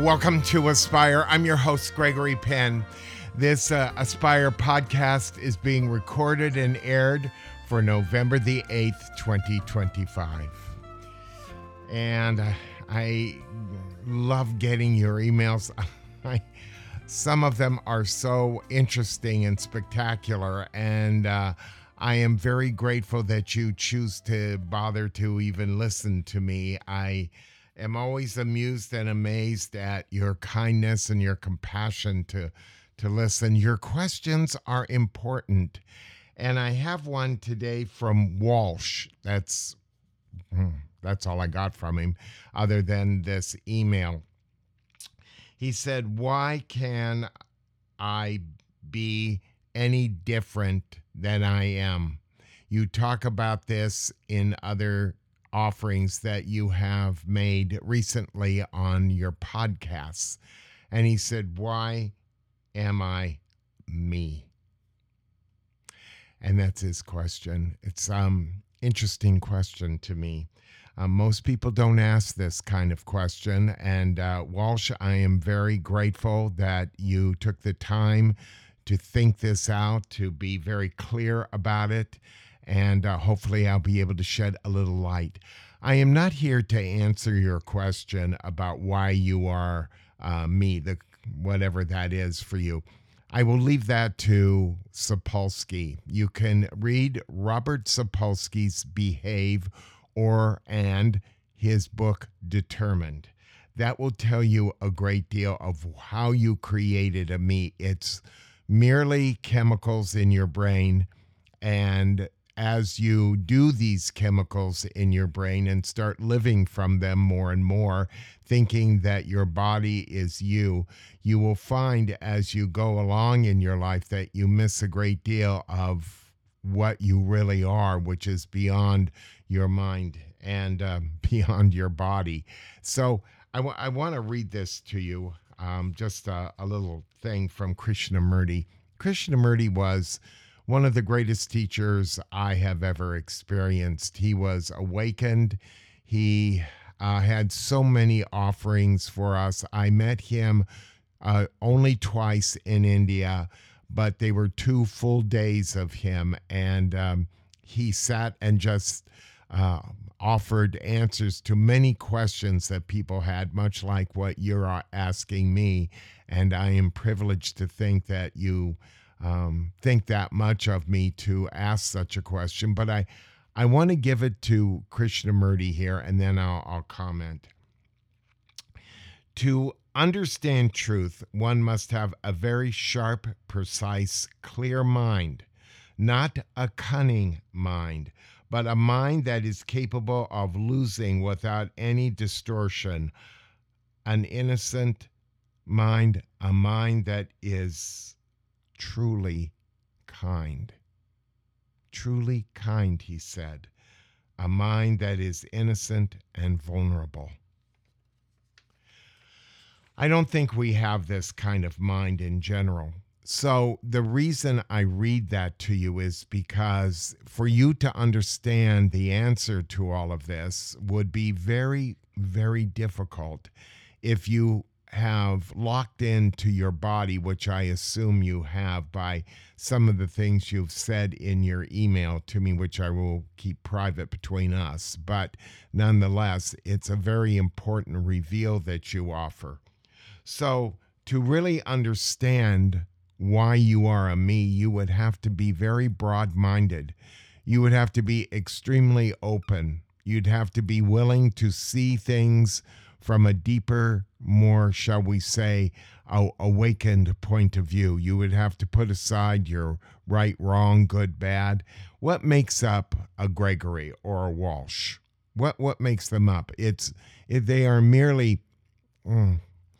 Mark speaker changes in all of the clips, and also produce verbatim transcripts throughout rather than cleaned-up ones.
Speaker 1: welcome to Aspire. I'm your host, Gregory Penn. This uh, Aspire podcast is being recorded and aired for November the eighth, twenty twenty-five. And uh, I love getting your emails. I, some of them are so interesting and spectacular, and uh, I am very grateful that you choose to bother to even listen to me. I am always amused and amazed at your kindness and your compassion to to listen. Your questions are important. And I have one today from Walsh. That's that's all I got from him other than this email. He said, "Why can I be any different than I am?" You talk about this in other offerings that you have made recently on your podcasts. And he said, "Why am I me?" And that's his question. It's um interesting question to me. Uh, most people don't ask this kind of question. And uh, Walsh, I am very grateful that you took the time to think this out, to be very clear about it. And uh, hopefully I'll be able to shed a little light. I am not here to answer your question about why you are uh, me, the whatever that is for you. I will leave that to Sapolsky. You can read Robert Sapolsky's Behave or and his book Determined. That will tell you a great deal of how you created a me. It's merely chemicals in your brain, and as you do these chemicals in your brain and start living from them more and more, thinking that your body is you, you will find as you go along in your life that you miss a great deal of what you really are, which is beyond your mind and uh, beyond your body. So I, w- I want to read this to you, um, just a, a little thing from Krishnamurti. Krishnamurti was one of the greatest teachers I have ever experienced. He was awakened. He uh, had so many offerings for us. I met him uh, only twice in India, but they were two full days of him. And um, he sat and just uh, offered answers to many questions that people had, much like what you're asking me. And I am privileged to think that you Um, think that much of me to ask such a question, but I, I want to give it to Krishnamurti here, and then I'll, I'll comment. To understand truth, one must have a very sharp, precise, clear mind, not a cunning mind, but a mind that is capable of losing without any distortion, an innocent mind, a mind that is truly kind. Truly kind, he said. A mind that is innocent and vulnerable. I don't think we have this kind of mind in general. So the reason I read that to you is because for you to understand the answer to all of this would be very, very difficult if you have locked into your body, which I assume you have by some of the things you've said in your email to me, which I will keep private between us. But nonetheless, it's a very important reveal that you offer. So to really understand why you are a me, you would have to be very broad-minded. You would have to be extremely open. You'd have to be willing to see things from a deeper, more, shall we say, a- awakened point of view. You would have to put aside your right, wrong, good, bad. What makes up a Gregory or a Walsh? What what makes them up? It's it, they are merely mm,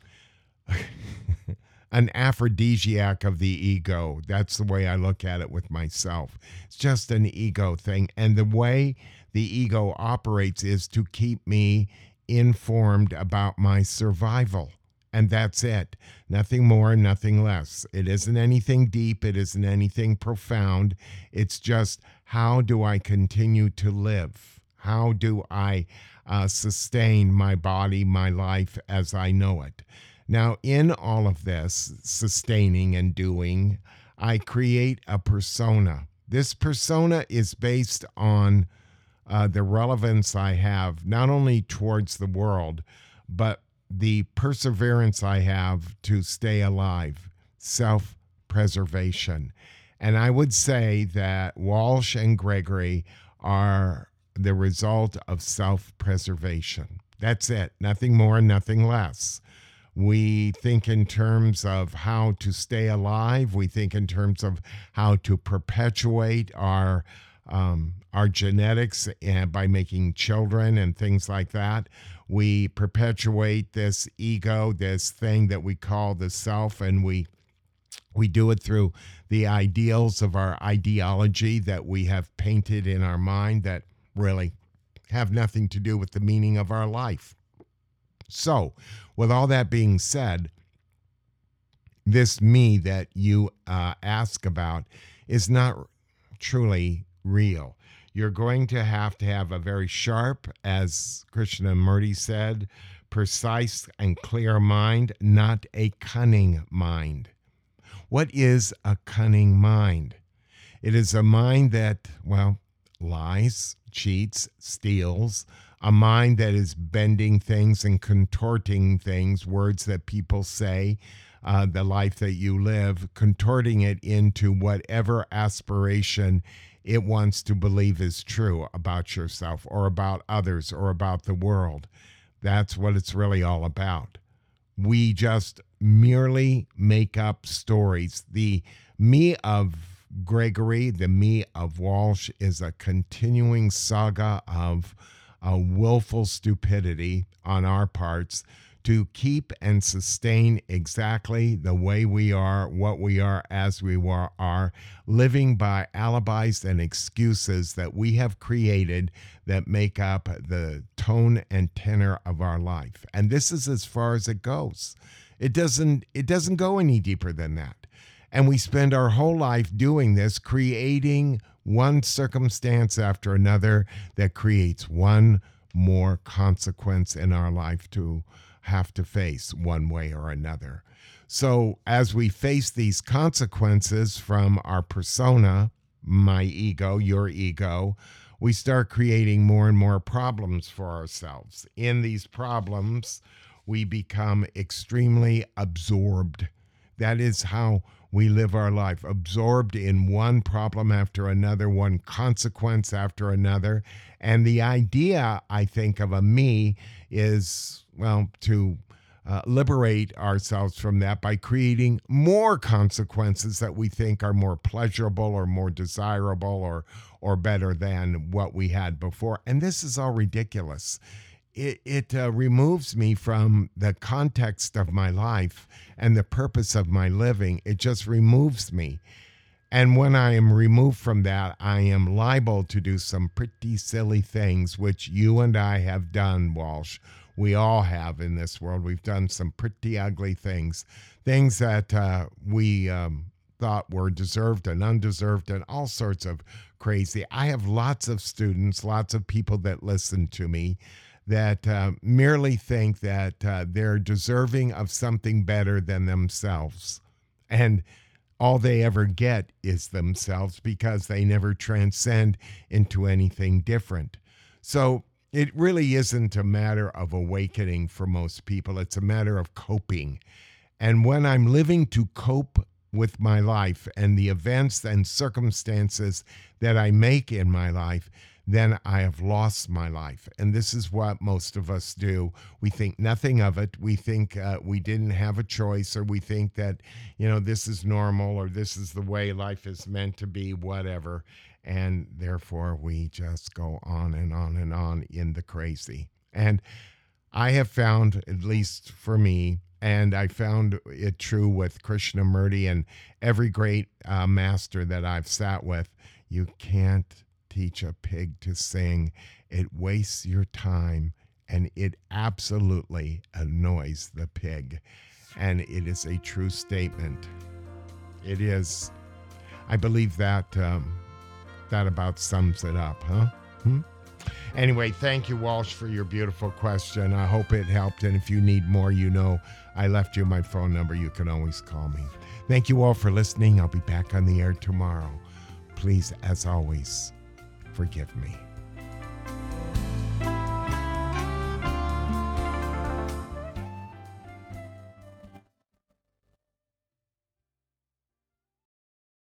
Speaker 1: an aphrodisiac of the ego. That's the way I look at it with myself. It's just an ego thing. And the way the ego operates is to keep me informed about my survival. And that's it. Nothing more, nothing less. It isn't anything deep. It isn't anything profound. It's just, how do I continue to live? How do I uh, sustain my body, my life as I know it? Now, in all of this sustaining and doing, I create a persona. This persona is based on uh, the relevance I have, not only towards the world, but the perseverance I have to stay alive, self preservation. And I would say that Walsh and Gregory are the result of self preservation. That's it, nothing more, nothing less. We think in terms of how to stay alive. We think in terms of how to perpetuate our um, our genetics uh, by making children and things like that. We perpetuate this ego, this thing that we call the self, and we we do it through the ideals of our ideology that we have painted in our mind that really have nothing to do with the meaning of our life. So, with all that being said, this me that you uh, ask about is not truly real. You're going to have to have a very sharp, as Krishnamurti said, precise and clear mind, not a cunning mind. What is a cunning mind? It is a mind that, well, lies, cheats, steals, a mind that is bending things and contorting things, words that people say, uh, the life that you live, contorting it into whatever aspiration it wants to believe is true about yourself or about others or about the world. That's what it's really all about. We just merely make up stories. The me of Gregory, the me of Walsh, is a continuing saga of a willful stupidity on our parts to keep and sustain exactly the way we are, what we are, as we are, living by alibis and excuses that we have created that make up the tone and tenor of our life. And this is as far as it goes. It doesn't, it doesn't go any deeper than that. And we spend our whole life doing this, creating one circumstance after another that creates one more consequence in our life to have to face one way or another. So as we face these consequences from our persona, my ego, your ego, we start creating more and more problems for ourselves. In these problems, we become extremely absorbed. That is how we live our life, absorbed in one problem after another, one consequence after another. And the idea, I think, of a me is, well, to uh, liberate ourselves from that by creating more consequences that we think are more pleasurable or more desirable or or better than what we had before. And this is all ridiculous. It, it uh, removes me from the context of my life and the purpose of my living. It just removes me. And when I am removed from that, I am liable to do some pretty silly things, which you and I have done, Walsh. We all have in this world. We've done some pretty ugly things, things that uh, we um, thought were deserved and undeserved and all sorts of crazy. I have lots of students, lots of people that listen to me that uh, merely think that uh, they're deserving of something better than themselves. And all they ever get is themselves because they never transcend into anything different. So it really isn't a matter of awakening for most people. It's a matter of coping. And when I'm living to cope with my life and the events and circumstances that I make in my life, then I have lost my life. And this is what most of us do. We think nothing of it. We think uh, we didn't have a choice, or we think that, you know, this is normal, or this is the way life is meant to be, whatever. And therefore, we just go on and on and on in the crazy. And I have found, at least for me, and I found it true with Krishnamurti and every great uh, master that I've sat with, you can't teach a pig to sing. It wastes your time, and it absolutely annoys the pig. And it is a true statement. It is. I believe that um, that about sums it up, huh? Hmm? Anyway, thank you, Walsh, for your beautiful question. I hope it helped. And if you need more, you know, I left you my phone number. You can always call me. Thank you all for listening. I'll be back on the air tomorrow. Please, as always, forgive me.